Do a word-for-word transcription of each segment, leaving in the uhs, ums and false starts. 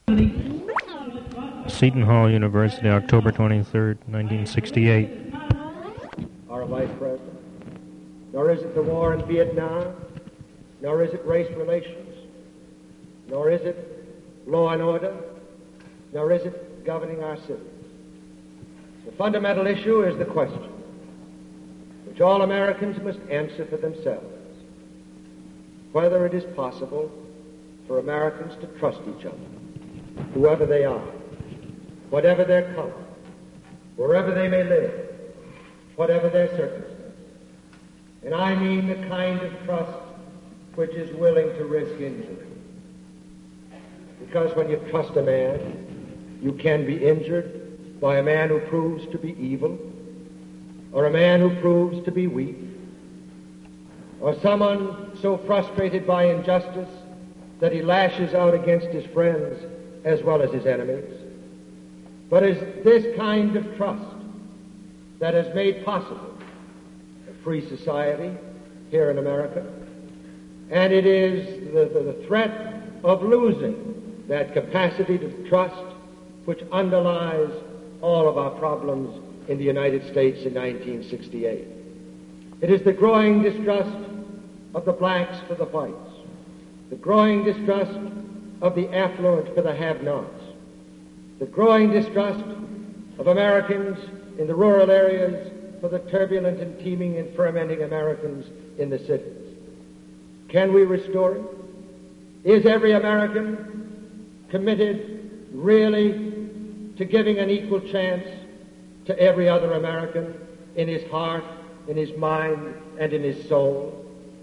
Seton Hall University, October twenty-third, nineteen sixty-eight. Our Vice President. Nor is it the war in Vietnam, nor is it race relations, nor is it law and order, nor is it governing our cities. The fundamental issue is the question which all Americans must answer for themselves, whether it is possible for Americans to trust each other, whoever they are, whatever their color, wherever they may live, whatever their circumstances. And I mean the kind of trust which is willing to risk injury. Because when you trust a man, you can be injured by a man who proves to be evil, or a man who proves to be weak, or someone so frustrated by injustice that he lashes out against his friends as well as his enemies. But it's this kind of trust that has made possible a free society here in America, and it is the, the, the threat of losing that capacity to trust which underlies all of our problems in the United States in nineteen sixty-eight. It is the growing distrust of the blacks for the whites, the growing distrust of the affluent for the have-nots, the growing distrust of Americans in the rural areas for the turbulent and teeming and fermenting Americans in the cities. Can we restore it? Is every American committed really to giving an equal chance to every other American in his heart, in his mind, and in his soul?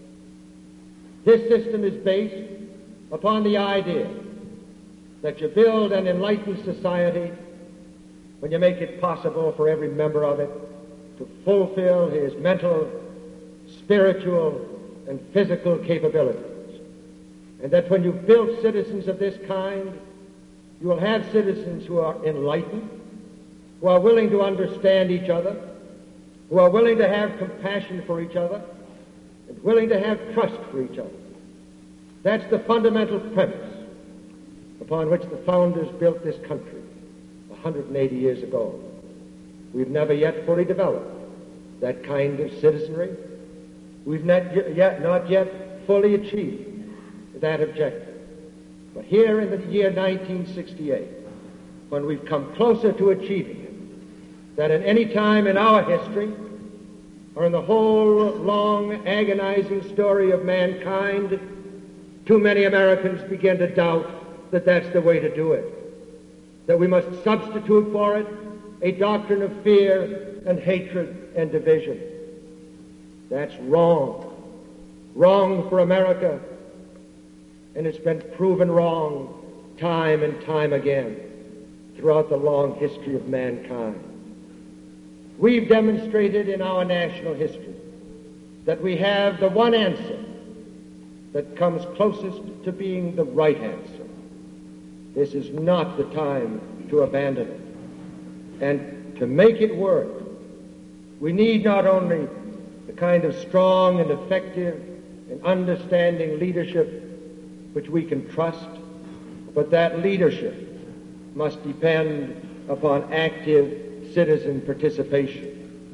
This system is based upon the idea that you build an enlightened society when you make it possible for every member of it to fulfill his mental, spiritual, and physical capabilities. And that when you've built citizens of this kind, you will have citizens who are enlightened, who are willing to understand each other, who are willing to have compassion for each other, and willing to have trust for each other. That's the fundamental premise upon which the founders built this country one hundred eighty years ago. We've never yet fully developed that kind of citizenry. We've not yet, not yet fully achieved that objective. But here in the year nineteen sixty-eight, when we've come closer to achieving it, than at any time in our history, or in the whole long, agonizing story of mankind, too many Americans begin to doubt that that's the way to do it, that we must substitute for it a doctrine of fear and hatred and division. That's wrong. Wrong for America, and it's been proven wrong time and time again throughout the long history of mankind. We've demonstrated in our national history that we have the one answer that comes closest to being the right answer. This is not the time to abandon it. And to make it work, we need not only the kind of strong and effective and understanding leadership which we can trust, but that leadership must depend upon active citizen participation.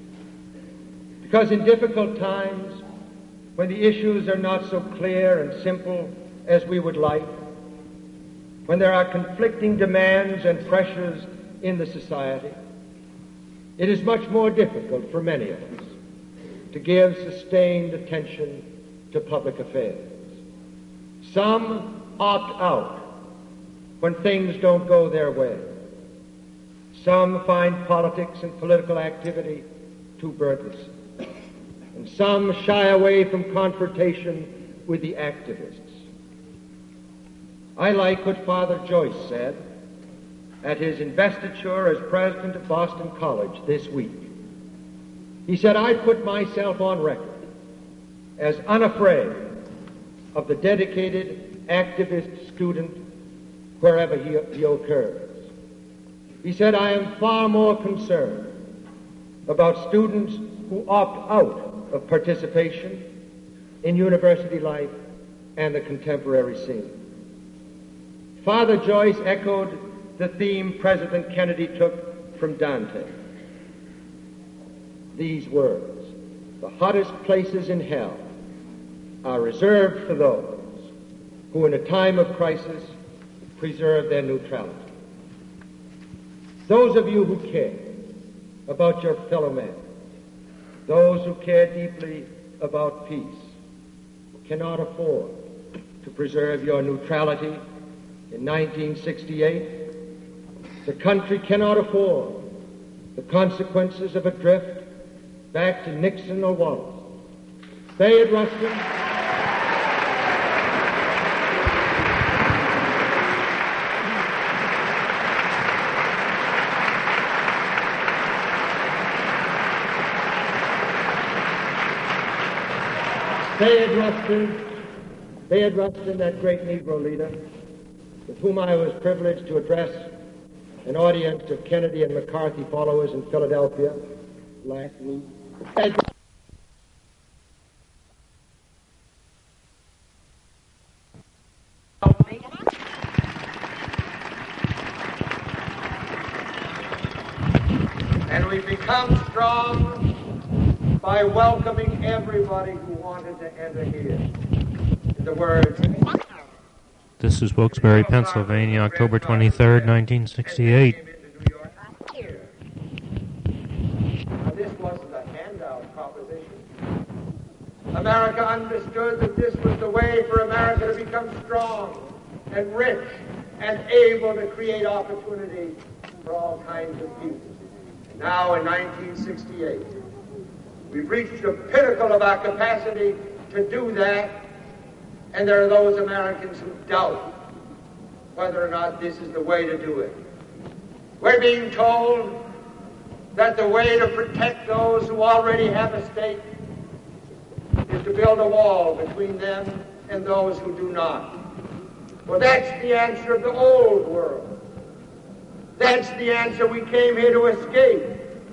Because in difficult times, when the issues are not so clear and simple as we would like, when there are conflicting demands and pressures in the society, it is much more difficult for many of us to give sustained attention to public affairs. Some opt out when things don't go their way. Some find politics and political activity too burdensome. And some shy away from confrontation with the activists. I like what Father Joyce said at his investiture as president of Boston College this week. He said, I put myself on record as unafraid of the dedicated activist student wherever he, he occurs. He said, I am far more concerned about students who opt out of participation in university life and the contemporary scene. Father Joyce echoed the theme President Kennedy took from Dante. These words, "The hottest places in hell are reserved for those who in a time of crisis preserve their neutrality." Those of you who care about your fellow men, those who care deeply about peace, cannot afford to preserve your neutrality in nineteen sixty-eight. The country cannot afford the consequences of a drift back to Nixon or Wallace. Bayard Rustin, Bayard Rustin, Bayard Rustin, that great Negro leader, with whom I was privileged to address an audience of Kennedy and McCarthy followers in Philadelphia last week. And we become strong by welcoming everybody who wanted to enter here. In the words, This is Wilkes-Barre, Pennsylvania, October twenty-third, nineteen sixty-eight. Now, this wasn't a handout proposition. America understood that this was the way for America to become strong and rich and able to create opportunity for all kinds of people. Now, in nineteen sixty-eight, we've reached the pinnacle of our capacity to do that, and there are those Americans who doubt whether or not this is the way to do it. We're being told that the way to protect those who already have a stake is to build a wall between them and those who do not. Well, that's the answer of the old world. That's the answer we came here to escape.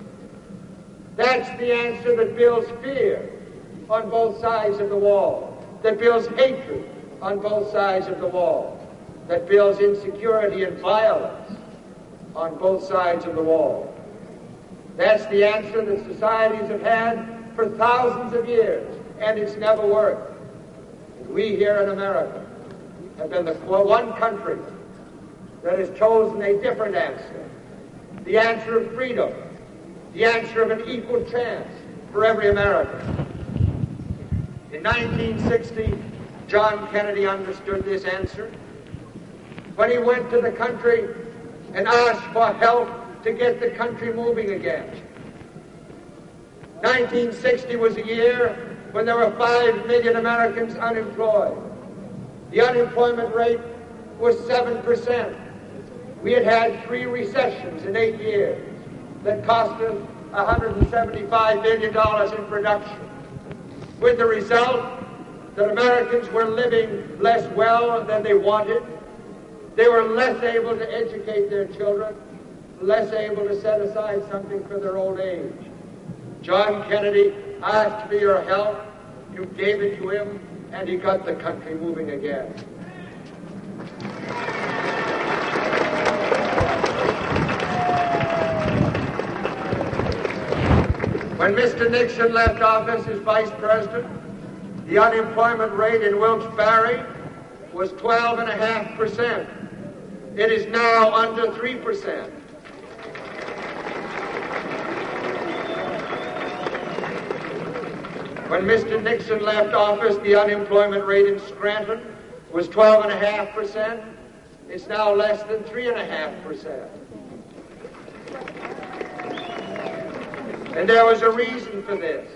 That's the answer that builds fear on both sides of the wall, that builds hatred on both sides of the wall, that builds insecurity and violence on both sides of the wall. That's the answer that societies have had for thousands of years, and it's never worked. And we here in America have been the one country that has chosen a different answer, the answer of freedom, the answer of an equal chance for every American. In nineteen sixty, John Kennedy understood this answer when he went to the country and asked for help to get the country moving again. nineteen sixty was a year when there were five million Americans unemployed. The unemployment rate was seven percent. We had had three recessions in eight years that cost us one hundred seventy-five billion dollars in production, with the result that Americans were living less well than they wanted. They were less able to educate their children, less able to set aside something for their old age. John Kennedy asked for your help. You gave it to him, and he got the country moving again. When Mister Nixon left office as vice president, the unemployment rate in Wilkes-Barre was twelve point five percent. It is now under three percent. When Mister Nixon left office, the unemployment rate in Scranton was twelve point five percent. It's now less than three point five percent. And there was a reason for this.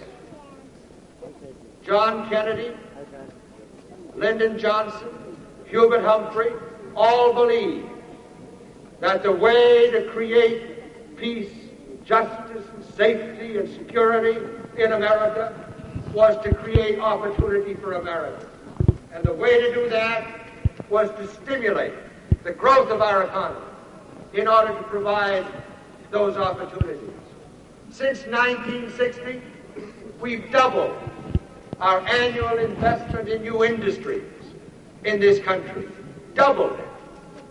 John Kennedy, Lyndon Johnson, Hubert Humphrey, all believed that the way to create peace, justice, and safety and security in America was to create opportunity for America. And the way to do that was to stimulate the growth of our economy in order to provide those opportunities. Since nineteen sixty, we've doubled our annual investment in new industries in this country. Doubled it.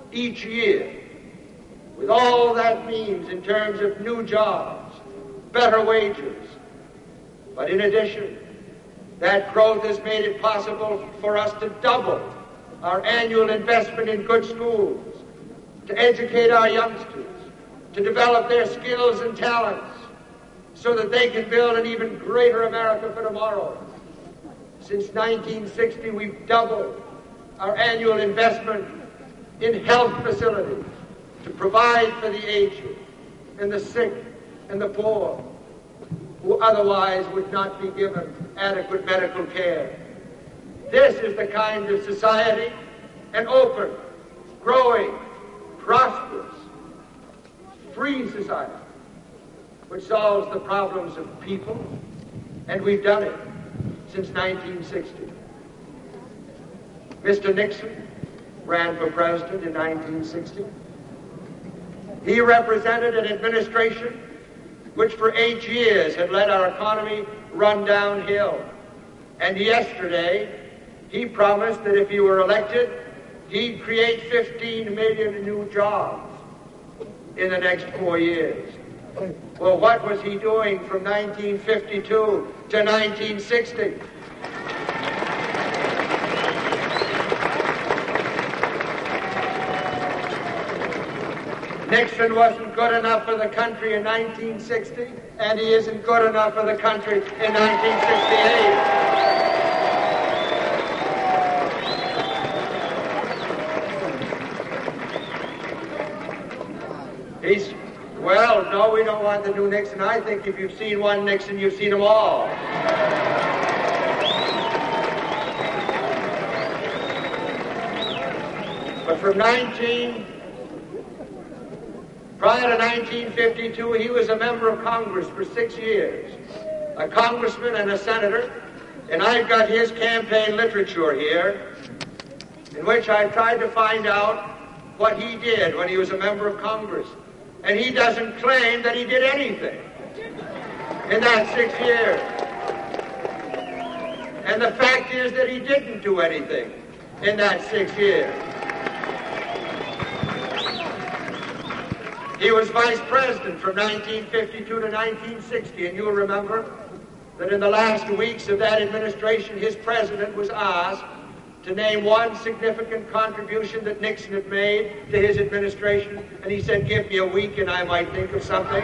each year, with all that means in terms of new jobs, better wages. But in addition, that growth has made it possible for us to double our annual investment in good schools, to educate our youngsters, to develop their skills and talents so that they can build an even greater America for tomorrow. Since nineteen sixty, we've doubled our annual investment in health facilities to provide for the aged and the sick and the poor who otherwise would not be given adequate medical care. This is the kind of society, an open, growing, prosperous, free society, which solves the problems of people, and we've done it since nineteen sixty. Mister Nixon ran for president in nineteen sixty. He represented an administration which for eight years had let our economy run downhill. And yesterday, he promised that if he were elected, he'd create fifteen million new jobs in the next four years. Well, what was he doing from nineteen fifty-two to nineteen sixty? Nixon wasn't good enough for the country in nineteen sixty, and he isn't good enough for the country in nineteen sixty-eight. He's, well, no, we don't want the new Nixon. I think if you've seen one Nixon, you've seen them all. But from nineteen... Prior to nineteen fifty-two, he was a member of Congress for six years, a congressman and a senator, and I've got his campaign literature here, in which I tried to find out what he did when he was a member of Congress. And he doesn't claim that he did anything in that six years. And the fact is that he didn't do anything in that six years. He was vice president from nineteen fifty-two to nineteen sixty, and you'll remember that in the last weeks of that administration, his president was asked to name one significant contribution that Nixon had made to his administration, and he said, give me a week and I might think of something.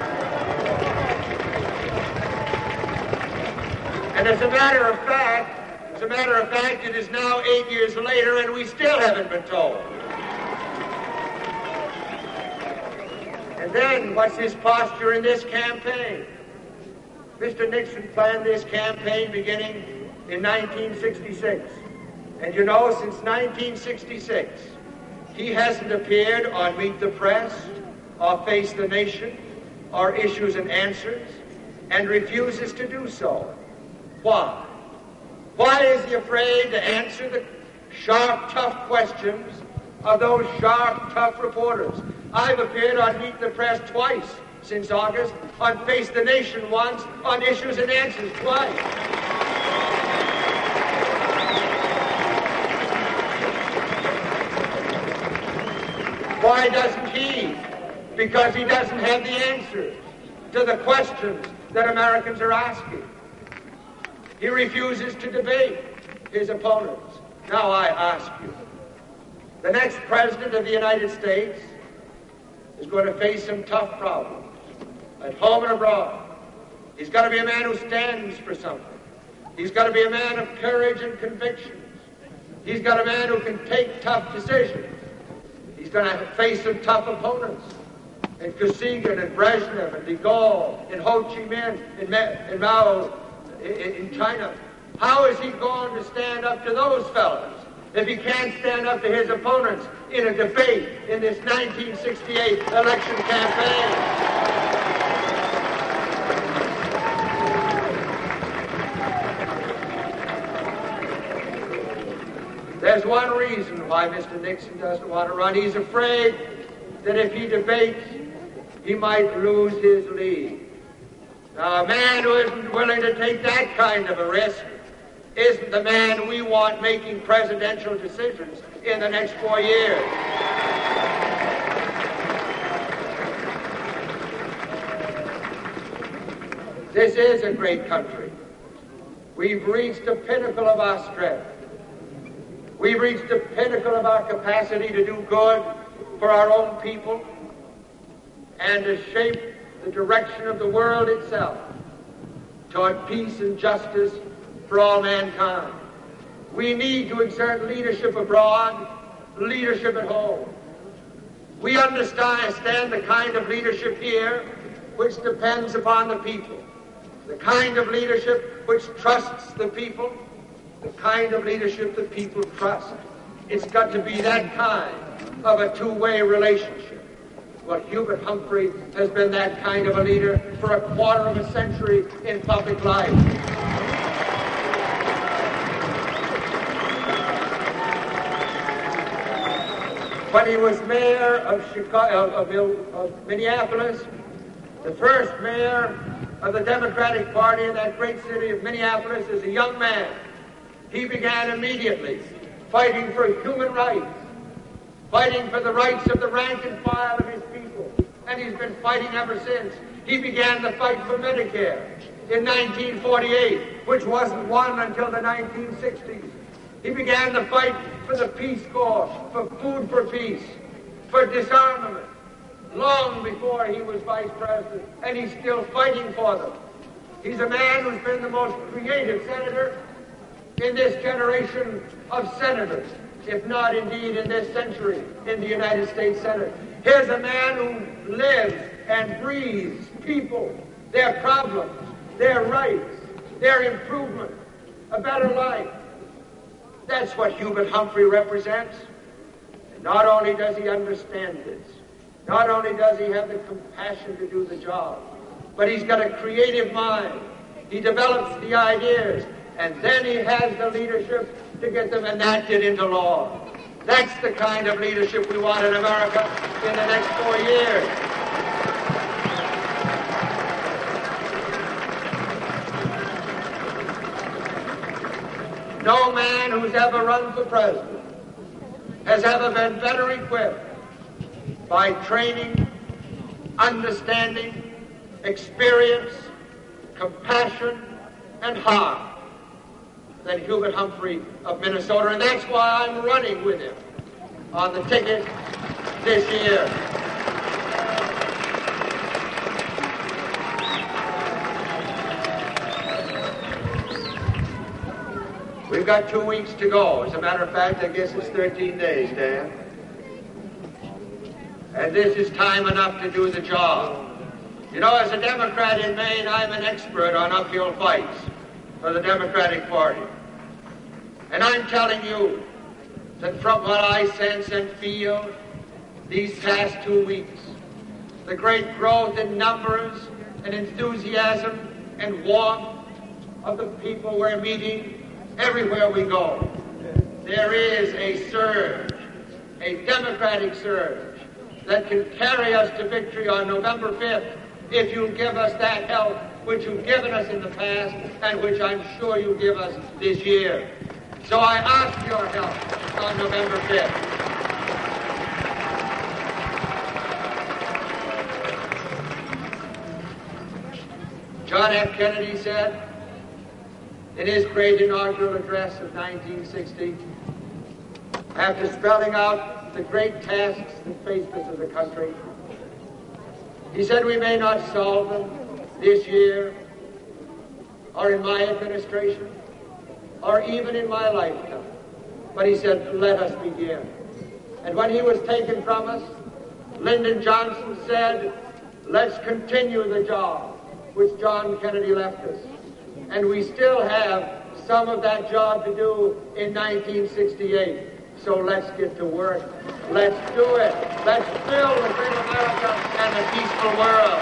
And as a matter of fact, as a matter of fact, it is now eight years later and we still haven't been told. And then, what's his posture in this campaign? Mister Nixon planned this campaign beginning in nineteen sixty-six. And you know, since nineteen sixty-six, he hasn't appeared on Meet the Press, or Face the Nation, or Issues and Answers, and refuses to do so. Why? Why is he afraid to answer the sharp, tough questions of those sharp, tough reporters? I've appeared on Meet the Press twice since August, on Face the Nation once, on Issues and Answers twice. Why doesn't he? Because he doesn't have the answers to the questions that Americans are asking. He refuses to debate his opponents. Now I ask you, the next president of the United States is going to face some tough problems, at home and abroad. He's got to be a man who stands for something. He's got to be a man of courage and convictions. He's got a man who can take tough decisions. He's going to face some tough opponents in Kosygin and Brezhnev and de Gaulle, in Ho Chi Minh, in, Ma- in Mao, in, in China. How is he going to stand up to those fellows if he can't stand up to his opponents in a debate in this nineteen sixty-eight election campaign? There's one reason why Mister Nixon doesn't want to run. He's afraid that if he debates, he might lose his lead. Now, a man who isn't willing to take that kind of a risk isn't the man we want making presidential decisions in the next four years. This is a great country. We've reached the pinnacle of our strength. We've reached the pinnacle of our capacity to do good for our own people and to shape the direction of the world itself toward peace and justice for all mankind. We need to exert leadership abroad, leadership at home. We understand the kind of leadership here which depends upon the people, the kind of leadership which trusts the people, the kind of leadership that people trust. It's got to be that kind of a two-way relationship. Well, Hubert Humphrey has been that kind of a leader for a quarter of a century in public life. When he was mayor of, Chicago, of, of Minneapolis, the first mayor of the Democratic Party in that great city of Minneapolis, as a young man, he began immediately fighting for human rights, fighting for the rights of the rank and file of his people, and he's been fighting ever since. He began the fight for Medicare in nineteen forty-eight, which wasn't won until the nineteen sixties. He began the fight for the Peace Corps, for Food for Peace, for disarmament, long before he was vice president, and he's still fighting for them. He's a man who's been the most creative senator in this generation of senators, if not indeed in this century in the United States Senate. Here's a man who lives and breathes people, their problems, their rights, their improvement, a better life. That's what Hubert Humphrey represents. And not only does he understand this, not only does he have the compassion to do the job, but he's got a creative mind. He develops the ideas, and then he has the leadership to get them enacted into law. That's the kind of leadership we want in America in the next four years. No man who's ever run for president has ever been better equipped by training, understanding, experience, compassion, and heart than Hubert Humphrey of Minnesota, and that's why I'm running with him on the ticket this year. We've got two weeks to go. As a matter of fact, I guess it's thirteen days, Dan. And this is time enough to do the job. You know, as a Democrat in Maine, I'm an expert on uphill fights for the Democratic Party. And I'm telling you that from what I sense and feel these past two weeks, the great growth in numbers and enthusiasm and warmth of the people we're meeting everywhere we go, there is a surge, a democratic surge, that can carry us to victory on November fifth if you'll give us that help which you've given us in the past and which I'm sure you'll give us this year. So I ask your help on November fifth. John F. Kennedy said in his great inaugural address of nineteen sixty, after spelling out the great tasks that faced us as a country, he said, we may not solve them this year or in my administration or even in my lifetime. But he said, let us begin. And when he was taken from us, Lyndon Johnson said, let's continue the job which John Kennedy left us. And we still have some of that job to do in nineteen sixty-eight. So let's get to work. Let's do it. Let's build a great America and a peaceful world.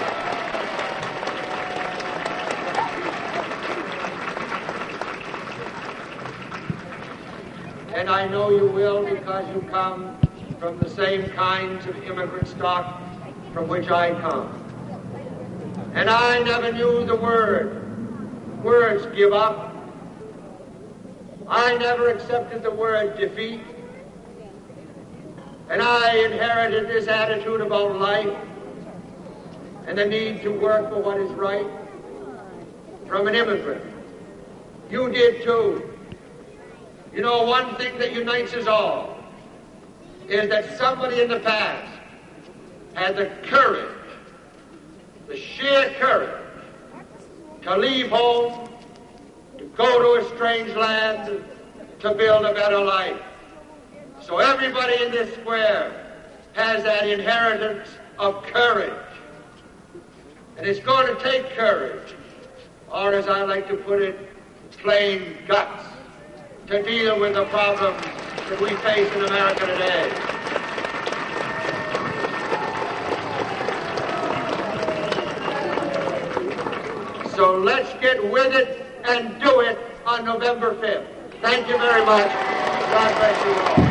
And I know you will, because you come from the same kinds of immigrant stock from which I come. And I never knew the word. Words give up. I never accepted the word defeat. And I inherited this attitude about life and the need to work for what is right. from an immigrant. You did too. You know, one thing that unites us all is that somebody in the past had the courage, the sheer courage, to leave home, to go to a strange land, to build a better life. So everybody in this square has that inheritance of courage. And it's going to take courage, or as I like to put it, plain guts, to deal with the problems that we face in America today. So let's get with it and do it on November fifth. Thank you very much. God bless you all.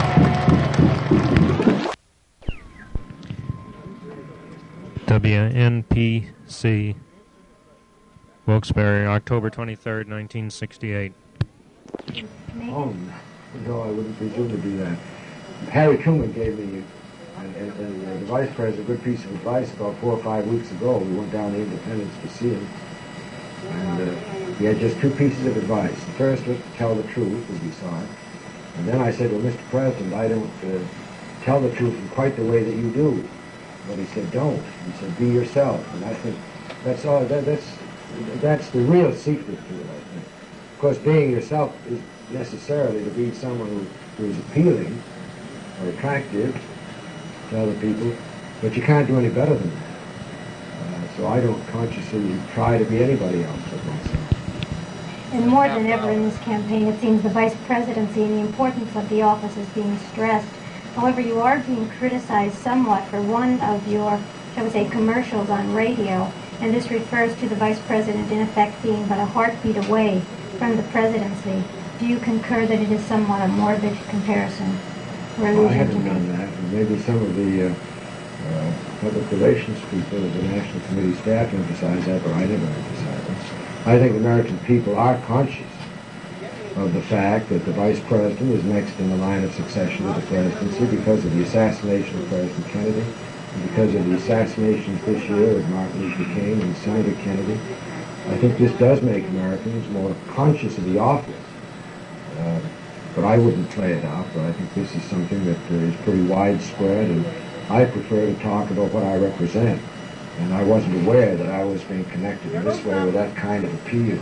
W N P C, Wilkes-Barre, October twenty-third, nineteen sixty-eight. Oh, no, I wouldn't presume to do that. Harry Truman gave me, and, and, and uh, the Vice President, a good piece of advice about four or five weeks ago. We went down to Independence to see him, and uh, he had just two pieces of advice. The first was to tell the truth, as we saw it. And then I said, well, Mister President, I don't uh, tell the truth in quite the way that you do. But he said, don't. He said, be yourself. And I think that's all. That, that's that's the real secret to it, I think. Of course, being yourself is necessarily to be someone who, who is appealing or attractive to other people, but you can't do any better than that. Uh, so I don't consciously try to be anybody else but myself. And more than ever in this campaign, it seems the vice presidency and the importance of the office is being stressed. However, you are being criticized somewhat for one of your, shall we say, commercials on radio, and this refers to the vice president in effect being but a heartbeat away from the presidency. Do you concur that it is somewhat a morbid comparison? Well, I haven't done that, and maybe some of the uh, uh, public relations people of the National Committee staff emphasize that, but I never emphasize it. I think American people are conscious of the fact that the vice president is next in the line of succession to the presidency because of the assassination of President Kennedy, and because of the assassinations this year of Martin Luther King and Senator Kennedy. I think this does make Americans more conscious of the office. Uh, but I wouldn't play it out, but I think this is something that uh, is pretty widespread, and I prefer to talk about what I represent. And I wasn't aware that I was being connected in this way with that kind of appeal.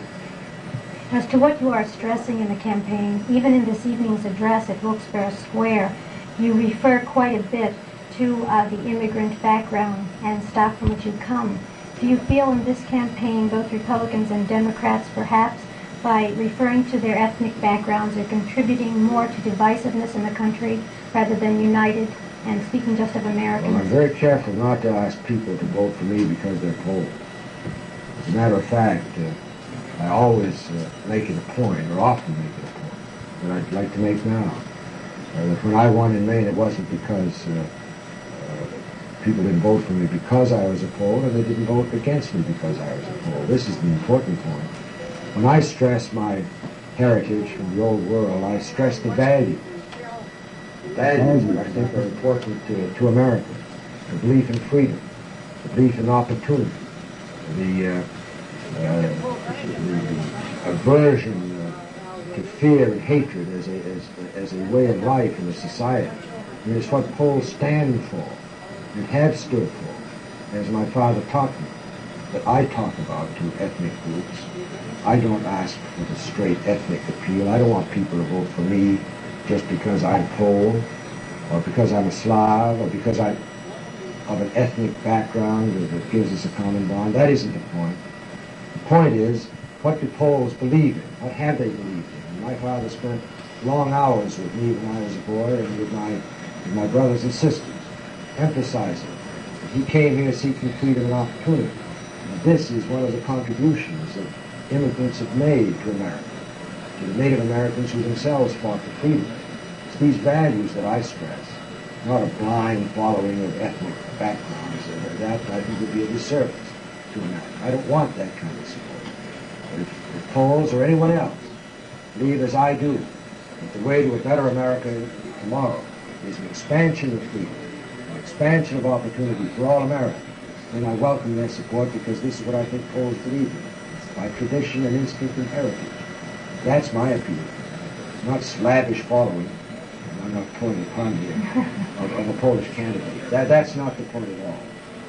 As to what you are stressing in the campaign, even in this evening's address at Wilkes-Barre Square, you refer quite a bit to uh, the immigrant background and stock from which you come. Do you feel in this campaign, both Republicans and Democrats, perhaps, by referring to their ethnic backgrounds, are contributing more to divisiveness in the country rather than united, and speaking just of Americans? Well, I'm very careful not to ask people to vote for me because they're Polish. As a matter of fact, uh, I always uh, make it a point, or often make it a point, that I'd like to make now. Uh, that when I won in Maine, it wasn't because uh, uh, people didn't vote for me because I was a Pole, and they didn't vote against me because I was a Pole. This is the important point. When I stress my heritage from the old world, I stress the values. The values, I think, are important to, to America. The belief in freedom, the belief in opportunity, the uh, Uh, the, the aversion uh, to fear and hatred as a, as, as a way of life in a society. I mean, it's what Poles stand for and have stood for, as my father taught me, that I talk about to ethnic groups. I don't ask for the straight ethnic appeal. I don't want people to vote for me just because I'm Pole, or because I'm a Slav, or because I'm of an ethnic background that gives us a common bond. That isn't the point. The point is, what do Poles believe in? What have they believed in? And my father spent long hours with me when I was a boy and with my, with my brothers and sisters, emphasizing that he came here seeking freedom and opportunity. And this is one of the contributions that immigrants have made to America, to the Native Americans who themselves fought for freedom. It's these values that I stress, not a blind following of ethnic backgrounds. That, I think, would be a disservice to America. I don't want that kind of support. But if the Poles or anyone else believe as I do that the way to a better America tomorrow is an expansion of freedom, an expansion of opportunity for all Americans, then I welcome their support because this is what I think Poles believe in. by tradition and instinct and heritage. That's my appeal. Not slavish following, and I'm not pulling a pun here, of, of a Polish candidate. That, that's not the point at all.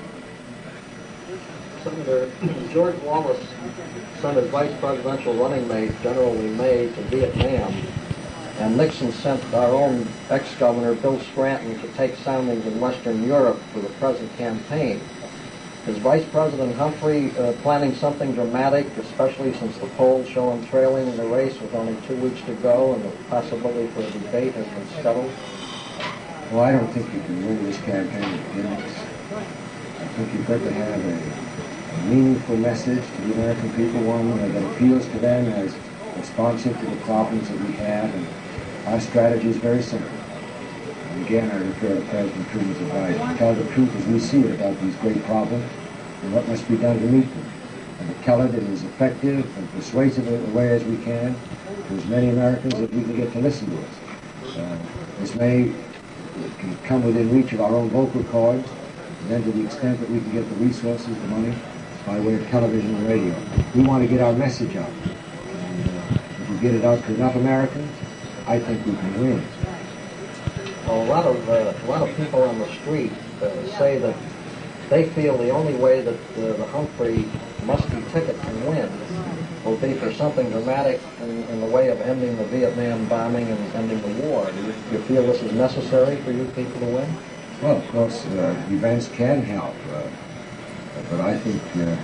Senator, George Wallace sent his vice presidential running mate, General May, to Vietnam, and Nixon sent our own ex-governor, Bill Scranton, to take soundings in Western Europe for the present campaign. Is Vice President Humphrey uh, planning something dramatic, especially since the polls show him trailing in the race with only two weeks to go and the possibility for a debate has been scuttled? Well, I don't think you can win this campaign with gimmicks. I think you've got to have a, a meaningful message to the American people, one that appeals to them as responsive to the problems that we have, and our strategy is very simple. And again, I refer to President Truman's advice. Tell the truth as we see it about these great problems and what must be done to meet them. And to tell it in as effective and persuasive a way as we can to as many Americans as we can get to listen to us. Uh, this may can come within reach of our own vocal cords, and then to the extent that we can get the resources, the money, by way of television and radio. We want to get our message out. And uh, if we get it out to enough Americans, I think we can win. Well, a lot of uh, a lot of people on the street uh, say that they feel the only way that uh, the Humphrey musty ticket can win will be for something dramatic in, in the way of ending the Vietnam bombing and ending the war. Do you, do you feel this is necessary for you people to win? Well, of course, uh, events can help, uh, but I think uh,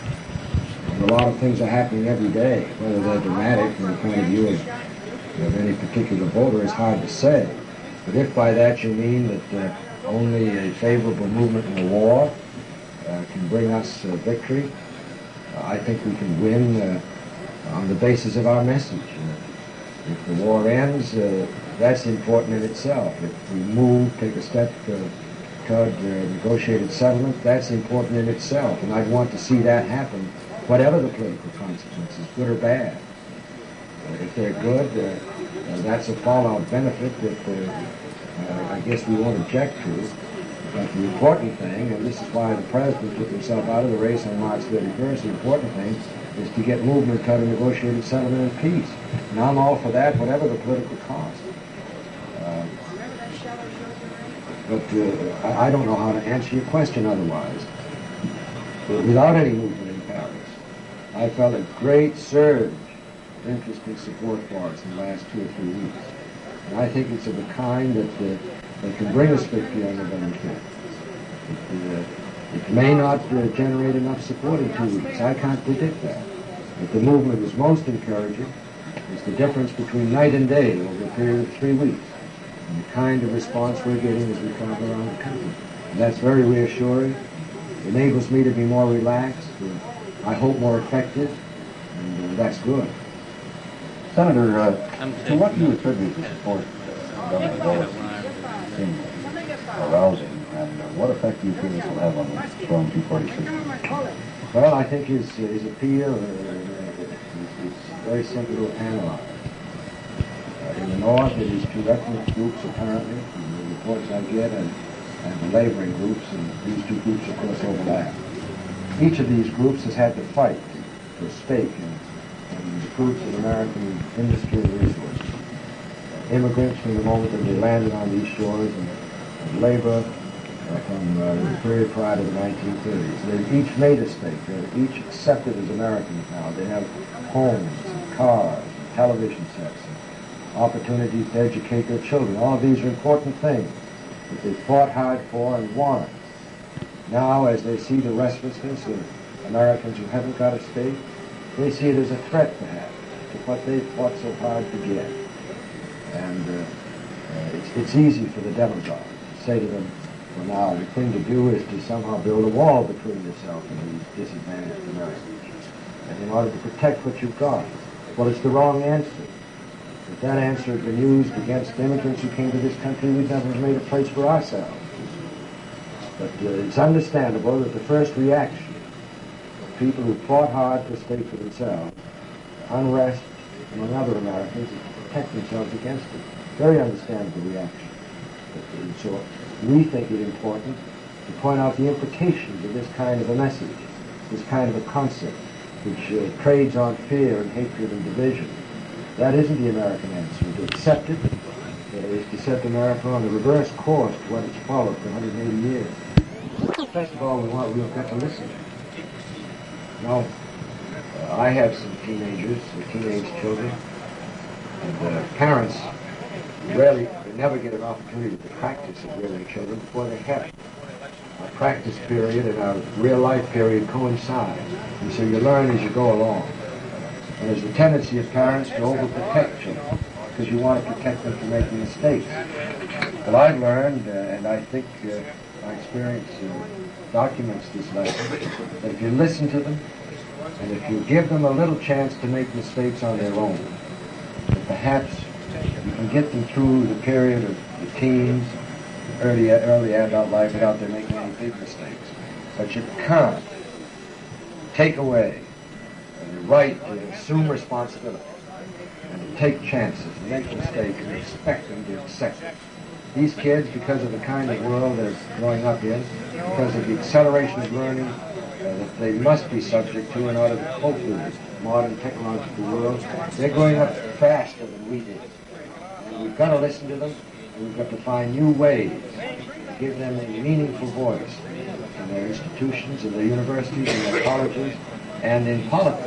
a lot of things are happening every day. Whether they're dramatic from the point of view of, of any particular voter is hard to say. But if by that you mean that uh, only a favorable movement in the war uh, can bring us uh, victory, uh, I think we can win uh, on the basis of our message. Uh, if the war ends, uh, that's important in itself. If we move, take a step uh, toward uh, negotiated settlement, that's important in itself. And I'd want to see that happen, whatever the political consequences, good or bad. Uh, if they're good, uh, uh, that's a fallout benefit that uh, uh, I guess we won't object to. But the important thing, and this is why the President took himself out of the race on March thirty-first, the important thing is to get movement toward a negotiated settlement and peace. And I'm all for that, whatever the political cost. Uh, but uh, I, I don't know how to answer your question otherwise. But without any movement in Paris, I felt a great surge of interest and support for us in the last two or three weeks. And I think it's of a kind that, uh, that can bring us victory on November fifth. It, uh, it may not uh, generate enough support in two weeks. I can't predict that. But the movement is most encouraging. It's the difference between night and day over a period of three weeks. And the kind of response we're getting as we travel around the country. And that's very reassuring. It enables me to be more relaxed, uh, I hope more effective, and uh, that's good. Senator, uh, to what do you attribute the support uh, Governor Wallace seems arousing, and uh, what effect do you feel this will have on the strong two party system? Well, I think his, his appeal uh, is, is very simple to analyze. Uh, in the North, it is two ethnic groups, apparently, from the reports I get, and, and the laboring groups, and these two groups, of course, overlap. Each of these groups has had to fight for a stake in, in the fruits of American industry and resources. Uh, immigrants, from the moment that they landed on these shores, and, and labor uh, from uh, the period prior to the nineteen thirties. They've each made a stake. They're each accepted as Americans now. They have homes, and cars, and television sets, and opportunities to educate their children. All of these are important things that they fought hard for and won. Now, as they see the restlessness of Americans who haven't got a stake, they see it as a threat, perhaps, to what they fought so hard to get. And uh, uh, it's, it's easy for the demagogues to say to them, well, now, the thing to do is to somehow build a wall between yourself and these disadvantaged Americans, and in order to protect what you've got. Well, it's the wrong answer. If that answer had been used against immigrants who came to this country, we'd never have made a place for ourselves. But uh, it's understandable that the first reaction of people who fought hard to stay for themselves, unrest among other Americans, is to protect themselves against it. Very understandable reaction. But, uh, so we think it important to point out the implications of this kind of a message, this kind of a concept, which uh, trades on fear and hatred and division. That isn't the American answer. To accept it uh, is to set America on the reverse course to what it's followed for one hundred eighty years. First of all, we want, we've got to listen. Now, uh, I have some teenagers, uh, teenage children, and uh, parents rarely, they never get an opportunity to practice with rearing children before they have it. Our practice period and our real life period coincide, and so you learn as you go along. And there's a tendency of parents to overprotect children because you want to protect them from making mistakes. Well, I've learned, uh, and I think uh, my experience uh, documents this lesson, that if you listen to them, and if you give them a little chance to make mistakes on their own, that perhaps you can get them through the period of the teens, early, early adult life without them making any big mistakes. But you can't take away the right to assume responsibility and to take chances and make mistakes and expect them to accept it. These kids, because of the kind of world they're growing up in, because of the acceleration of learning uh, that they must be subject to in order to cope with this modern technological world, they're growing up faster than we did. And we've got to listen to them, and we've got to find new ways to give them a meaningful voice in their institutions, in their universities, in their colleges, and in politics.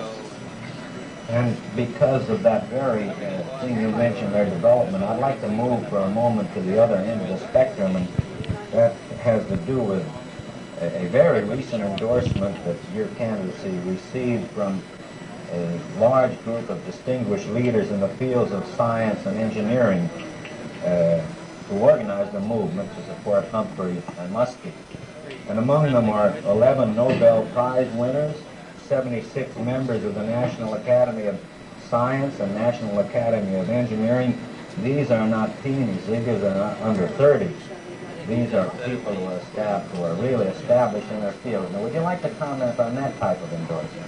And because of that very uh, thing you mentioned, their development, I'd like to move for a moment to the other end of the spectrum, and that has to do with a, a very recent endorsement that your candidacy received from a large group of distinguished leaders in the fields of science and engineering uh, who organized a movement to support Humphrey and Muskie. And among them are eleven Nobel Prize winners, seventy-six members of the National Academy of Science and National Academy of Engineering. These are not teens, these are not under thirty. These are people who are, estab- who are really established in their field. Now, would you like to comment on that type of endorsement?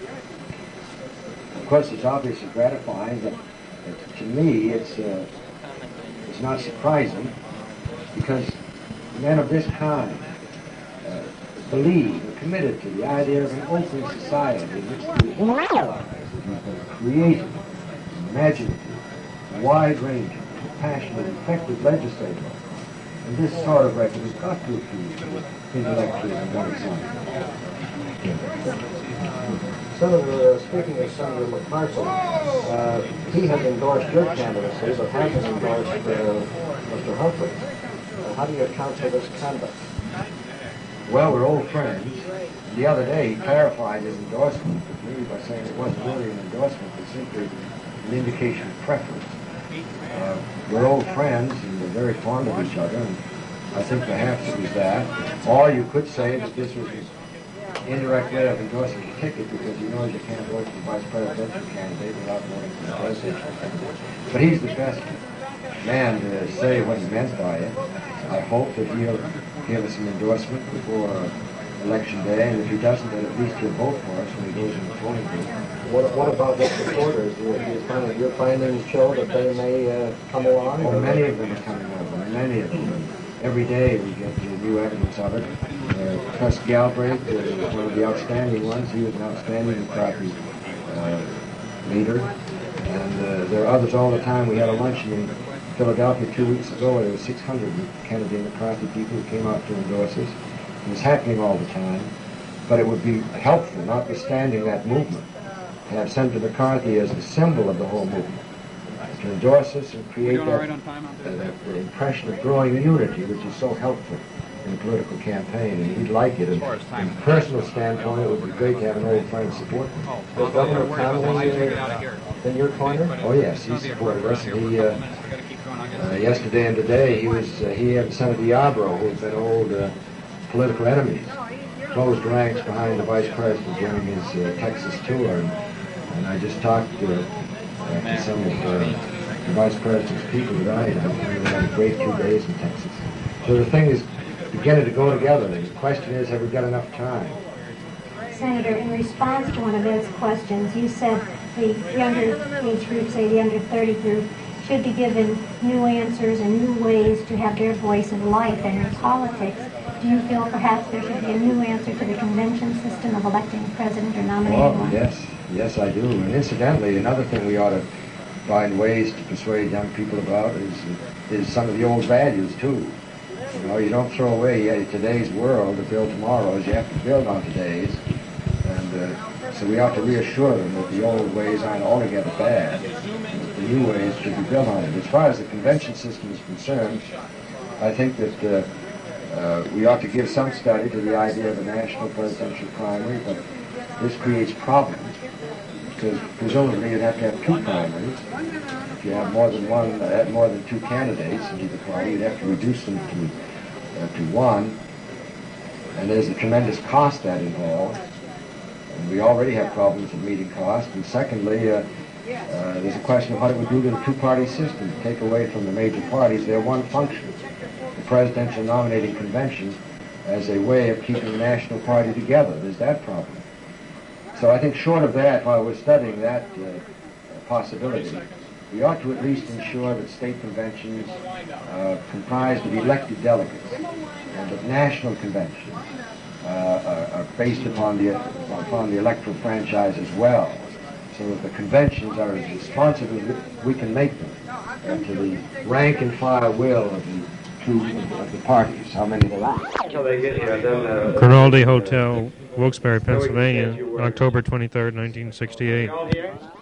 Of course, it's obviously gratifying, but uh, to me, it's, uh, it's not surprising, because men of this kind uh, believe and committed to the idea of an open society in which the allies are creative, imaginative, wide-ranging, passionate, effective legislators. And this sort of record has got to appeal to intellectuals and modern science. Senator, uh, speaking of Senator McCarthy, uh, he has endorsed your candidacy, but hasn't endorsed uh, Mister Humphrey. Uh, how do you account for this conduct? Well, we're old friends. The other day, he clarified his endorsement with me by saying it wasn't really an endorsement, but simply an indication of preference. Uh, we're old friends, and we're very fond of each other, and I think perhaps it was that. Or you could say that this was an indirect way of endorsing the ticket, because he knows you can't vote for the vice presidential candidate without voting for the presidential candidate. But he's the best man to say what he meant by it. I hope that he'll give us an endorsement before uh, election day, and if he doesn't, then at least he'll vote for us when he goes in the voting booth. What, what about the supporters? Do you, do you find that your findings show that they may uh, come along? Oh, many of them are coming over, many of them. And every day we get uh, new evidence of it. Uh, Tusk Galbraith was one of the outstanding ones. He was an outstanding McCarthy uh, leader. And uh, there are others all the time. We had a luncheon in Philadelphia two weeks ago where there were six hundred Kennedy and McCarthy people who came out to endorse us. It was happening all the time. But it would be helpful, notwithstanding that movement, to have Senator McCarthy as the symbol of the whole movement, to endorse us and create that, right uh, that uh, impression of growing unity, which is so helpful in a political campaign, and we'd like it. And from a personal standpoint, it would be great to have an old friend support me. Is Governor Connolly uh, in your corner? Oh yes, he supported us. And he, uh, uh, yesterday and today, he was uh, he and Senator Yarborough, who have been old uh, political enemies, closed ranks behind the vice president during his uh, Texas tour. And, and I just talked uh, uh, to some of uh, the vice president's people tonight. I think we had a great two days in Texas. So the thing is beginning to go together. The question is, have we got enough time? Senator, in response to one of Ed's questions, you said the younger age group, say the under thirty group, should be given new answers and new ways to have their voice in life and in politics. do you feel perhaps there should be a new answer to the convention system of electing president or nominating Oh, one? yes, yes, I do. And incidentally, another thing we ought to find ways to persuade young people about is is some of the old values too. You know, you don't throw away yeah, today's world to build tomorrow's. You have to build on today's, and uh, so we ought to reassure them that the old ways aren't altogether bad. That the new ways should be built on it. As far as the convention system is concerned, I think that uh, uh, we ought to give some study to the idea of a national presidential primary, but this creates problems because presumably you'd have to have two primaries. If you have more than one, uh, had more than two candidates into the party, you'd have to reduce them to uh, to one, and there's a tremendous cost that involved. And we already have problems of meeting costs. And secondly, uh, uh, there's a question of what it would do to the two-party system. Take away from the major parties their one function, the presidential nominating convention, as a way of keeping the national party together. There's that problem. So I think short of that, while we're studying that uh, possibility, we ought to at least ensure that state conventions uh, comprised of elected delegates and that national conventions uh, are, are based upon the, upon the electoral franchise as well, so that the conventions are as responsive as we can make them uh, to the rank and file will of the two of the parties, how many there are. Until they get here, then... Uh, Grimaldi Hotel, Wilkes-Barre, Pennsylvania, October twenty-third, nineteen sixty-eight. all here?